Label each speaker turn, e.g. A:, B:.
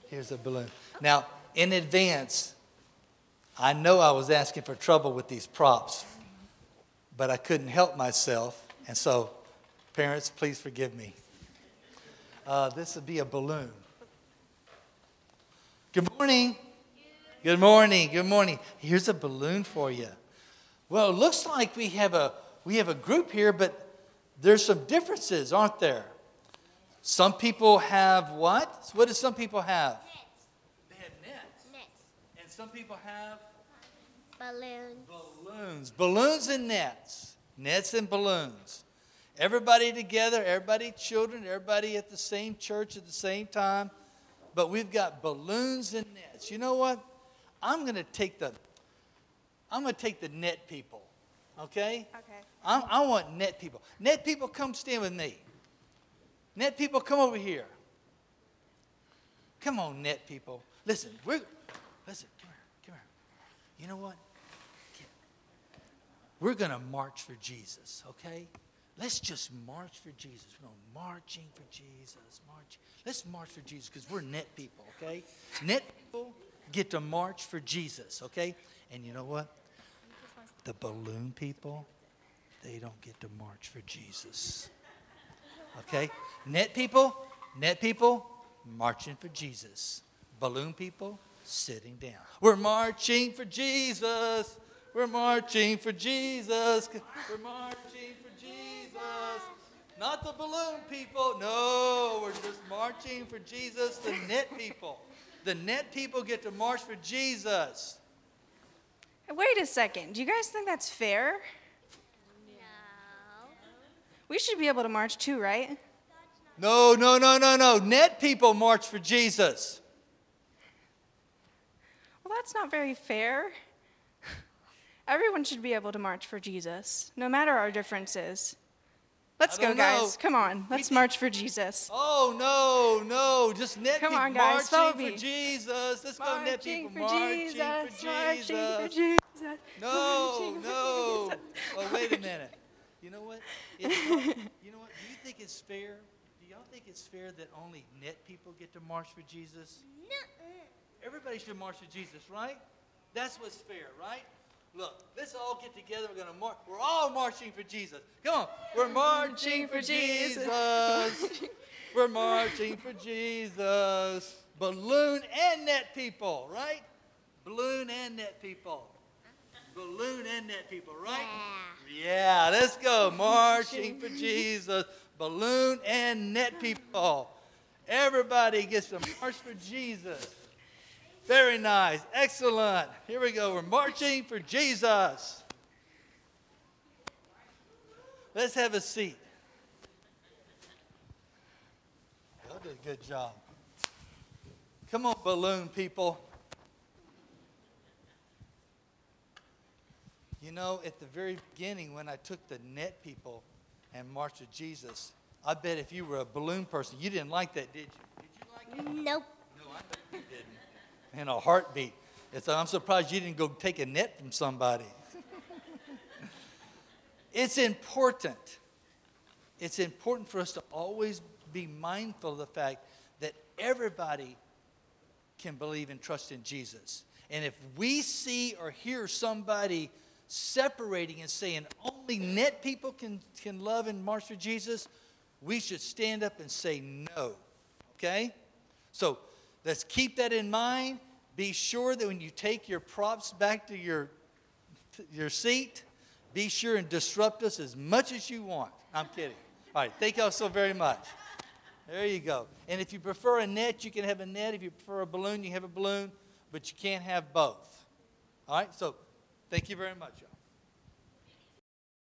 A: Here's a balloon. Now, in advance, I know I was asking for trouble with these props, but I couldn't help myself. And so, parents, please forgive me. This would be a balloon. Good morning. Good morning. Good morning. Here's a balloon for you. Well, it looks like we have a group here, but there's some differences, aren't there? Some people have what? What do some people have?
B: Nets.
A: They have nets.
B: Nets.
A: And some people have?
B: Balloons.
A: Balloons. Balloons and nets. Nets and balloons. Everybody together, everybody children, everybody at the same church at the same time. But we've got balloons and nets. You know what? I'm going to take the net people. Okay?
C: Okay.
A: I want net people. Net people, come stand with me. Net people, come over here. Come on, net people. Listen, come here. You know what? We're going to march for Jesus, okay? Let's just march for Jesus. We're going marching for Jesus. Let's march for Jesus because we're net people, okay? Net people get to march for Jesus, okay? And you know what? The balloon people, they don't get to march for Jesus. Okay? Net people, marching for Jesus. Balloon people, sitting down. We're marching for Jesus. We're marching for Jesus. We're marching for Jesus. Not the balloon people. No, we're just marching for Jesus, the net people. The net people get to march for Jesus.
C: Wait a second. Do you guys think that's fair?
B: No.
C: We should be able to march too, right?
A: No. Net people march for Jesus.
C: Well, that's not very fair. Everyone should be able to march for Jesus, no matter our differences. Let's go, guys. Come on. Let's march for Jesus.
A: Oh, no. Just net people
C: on, guys.
A: marching for Jesus. Let's go, net people. Marching for Jesus. No. Oh, wait a minute. You know what? Do you think it's fair? Do y'all think it's fair that only net people get to march for Jesus?
B: No.
A: Everybody should march for Jesus, right? That's what's fair, right? Look, let's all get together. We're going to march. We're all marching for Jesus. Come on. We're marching for Jesus. We're marching for Jesus. Balloon and net people, right? Balloon and net people. Balloon and net people, right? Yeah, let's go. Marching for Jesus. Balloon and net people. Everybody gets to march for Jesus. Very nice. Excellent. Here we go. We're marching for Jesus. Let's have a seat. Y'all did a good job. Come on, balloon people. You know, at the very beginning when I took the net people and marched with Jesus, I bet if you were a balloon person, you didn't like that, did you? Did you like it?
B: Nope.
A: No, I bet you didn't. In a heartbeat. I'm surprised you didn't go take a net from somebody. It's important. It's important for us to always be mindful of the fact that everybody can believe and trust in Jesus. And if we see or hear somebody separating and saying only net people can love and march for Jesus, we should stand up and say no. Okay? So let's keep that in mind. Be sure that when you take your props back to your seat, be sure and disrupt us as much as you want. I'm kidding. All right, thank y'all so very much. There you go. And if you prefer a net, you can have a net. If you prefer a balloon, you have a balloon. But you can't have both. All right, so thank you very much, y'all.